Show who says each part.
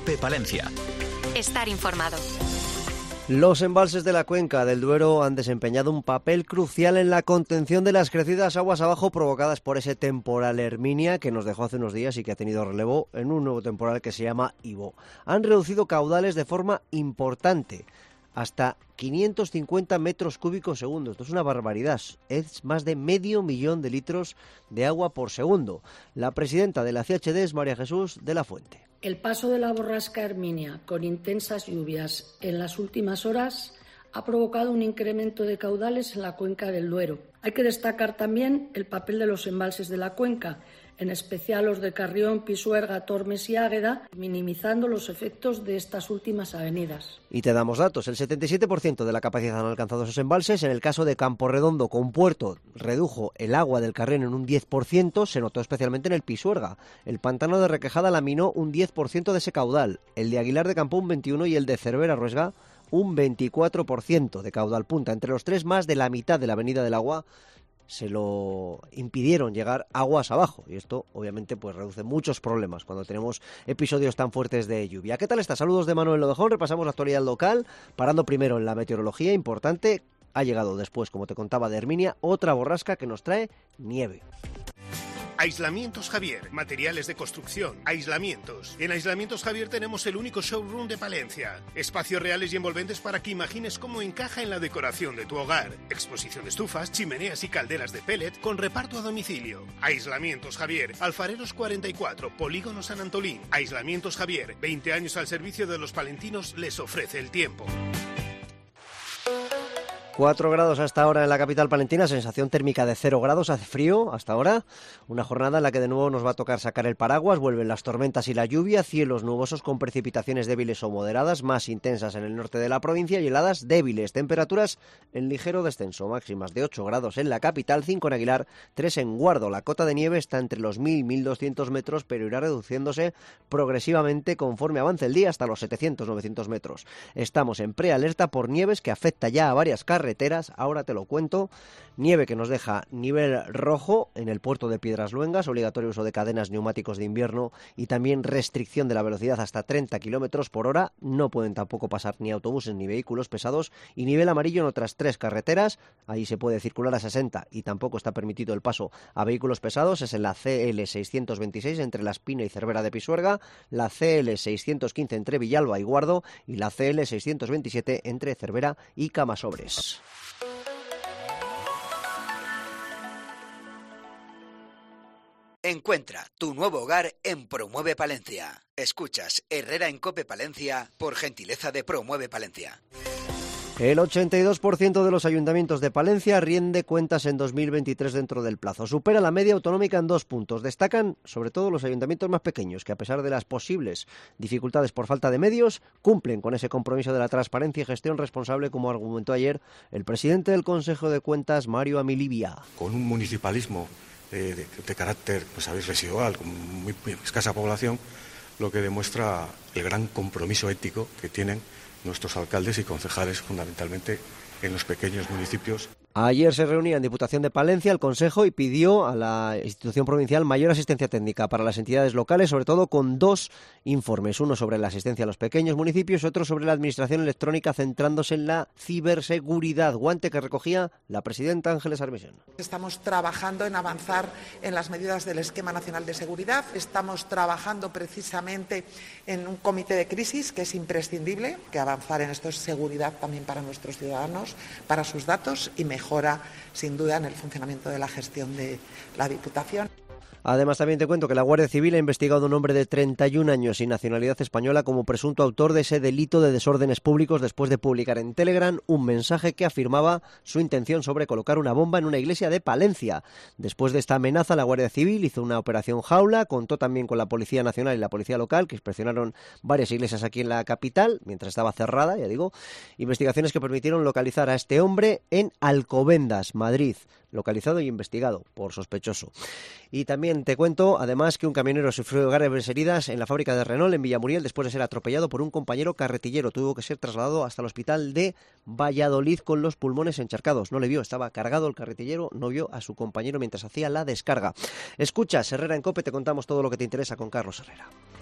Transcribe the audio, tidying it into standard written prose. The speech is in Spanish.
Speaker 1: COPE Palencia.
Speaker 2: Estar informado.
Speaker 3: Los embalses de la cuenca del Duero han desempeñado un papel crucial en la contención de las crecidas aguas abajo provocadas por ese temporal Herminia que nos dejó hace unos días y que ha tenido relevo en un nuevo temporal que se llama Ivo. Han reducido caudales de forma importante, hasta 550 metros cúbicos segundo. Esto es una barbaridad. Es más de 500.000 de litros de agua por segundo. La presidenta de la CHD es María Jesús de la Fuente.
Speaker 4: El paso de la borrasca Herminia con intensas lluvias en las últimas horas ha provocado un incremento de caudales en la cuenca del Duero. Hay que destacar también el papel de los embalses de la cuenca, en especial los de Carrión, Pisuerga, Tormes y Águeda, minimizando los efectos de estas últimas avenidas.
Speaker 3: Y te damos datos. El 77% de la capacidad han alcanzado esos embalses. En el caso de Camporredondo, con Puerto, redujo el agua del Carrión en un 10%, se notó especialmente en el Pisuerga. El pantano de Requejada laminó un 10% de ese caudal. El de Aguilar de Campo un 21% y el de Cervera Ruesga un 24% de caudal punta. Entre los tres, más de la mitad de la avenida del agua se lo impidieron llegar aguas abajo, y esto obviamente pues reduce muchos problemas cuando tenemos episodios tan fuertes de lluvia. ¿Qué tal está? Saludos de Manuel Lodejón, repasamos la actualidad local, parando primero en la meteorología, importante, ha llegado después, como te contaba, de Herminia, otra borrasca que nos trae nieve.
Speaker 5: Aislamientos Javier, materiales de construcción, aislamientos. En Aislamientos Javier tenemos el único showroom de Palencia. Espacios reales y envolventes para que imagines cómo encaja en la decoración de tu hogar. Exposición de estufas, chimeneas y calderas de pellet con reparto a domicilio. Aislamientos Javier, Alfareros 44, Polígono San Antolín. Aislamientos Javier, 20 años al servicio de los palentinos, les ofrece el tiempo.
Speaker 3: 4 grados hasta ahora en la capital palentina, sensación térmica de 0 grados, hace frío hasta ahora, una jornada en la que de nuevo nos va a tocar sacar el paraguas, vuelven las tormentas y la lluvia, cielos nubosos con precipitaciones débiles o moderadas, más intensas en el norte de la provincia y heladas débiles, temperaturas en ligero descenso, máximas de 8 grados en la capital, 5 en Aguilar, 3 en Guardo, la cota de nieve está entre los 1.000 y 1.200 metros, pero irá reduciéndose progresivamente conforme avance el día hasta los 700-900 metros. Estamos en prealerta por nieves que afecta ya a varias carreteras, ahora te lo cuento. Nieve que nos deja nivel rojo en el puerto de Piedras Luengas, obligatorio uso de cadenas neumáticos de invierno y también restricción de la velocidad hasta 30 kilómetros por hora. No pueden tampoco pasar ni autobuses ni vehículos pesados, y nivel amarillo en otras 3 carreteras. Ahí se puede circular a 60 y tampoco está permitido el paso a vehículos pesados. Es en la CL 626 entre La Espina y Cervera de Pisuerga, la CL 615 entre Villalba y Guardo y la CL 627 entre Cervera y Camasobres.
Speaker 6: Encuentra tu nuevo hogar en Promueve Palencia. Escuchas Herrera en COPE Palencia por gentileza de Promueve Palencia.
Speaker 3: El 82% de los ayuntamientos de Palencia rinde cuentas en 2023 dentro del plazo. Supera la media autonómica en 2 puntos. Destacan sobre todo los ayuntamientos más pequeños, que a pesar de las posibles dificultades por falta de medios, cumplen con ese compromiso de la transparencia y gestión responsable, como argumentó ayer el presidente del Consejo de Cuentas, Mario Amilibia.
Speaker 7: Con un municipalismo de carácter, pues sabéis, residual, con muy escasa población, lo que demuestra el gran compromiso ético que tienen nuestros alcaldes y concejales, fundamentalmente en los pequeños municipios.
Speaker 3: Ayer se reunía en Diputación de Palencia el Consejo y pidió a la institución provincial mayor asistencia técnica para las entidades locales, sobre todo con 2 informes, uno sobre la asistencia a los pequeños municipios y otro sobre la administración electrónica, centrándose en la ciberseguridad, guante que recogía la presidenta Ángeles Armisen.
Speaker 8: Estamos trabajando en avanzar en las medidas del Esquema Nacional de Seguridad, estamos trabajando precisamente en un comité de crisis que es imprescindible, que avanzar en esto es seguridad también para nuestros ciudadanos, para sus datos y mejora sin duda en el funcionamiento de la gestión de la Diputación.
Speaker 3: Además, también te cuento que la Guardia Civil ha investigado a un hombre de 31 años y nacionalidad española como presunto autor de ese delito de desórdenes públicos después de publicar en Telegram un mensaje que afirmaba su intención sobre colocar una bomba en una iglesia de Palencia. Después de esta amenaza, la Guardia Civil hizo una operación Jaula, contó también con la Policía Nacional y la Policía Local, que inspeccionaron varias iglesias aquí en la capital, mientras estaba cerrada, ya digo, investigaciones que permitieron localizar a este hombre en Alcobendas, Madrid, localizado y investigado por sospechoso. Y también te cuento, además, que un camionero sufrió graves heridas en la fábrica de Renault en Villamuriel después de ser atropellado por un compañero carretillero. Tuvo que ser trasladado hasta el hospital de Valladolid con los pulmones encharcados. No le vio, estaba cargado el carretillero, no vio a su compañero mientras hacía la descarga. Escuchas Herrera en COPE, te contamos todo lo que te interesa con Carlos Herrera.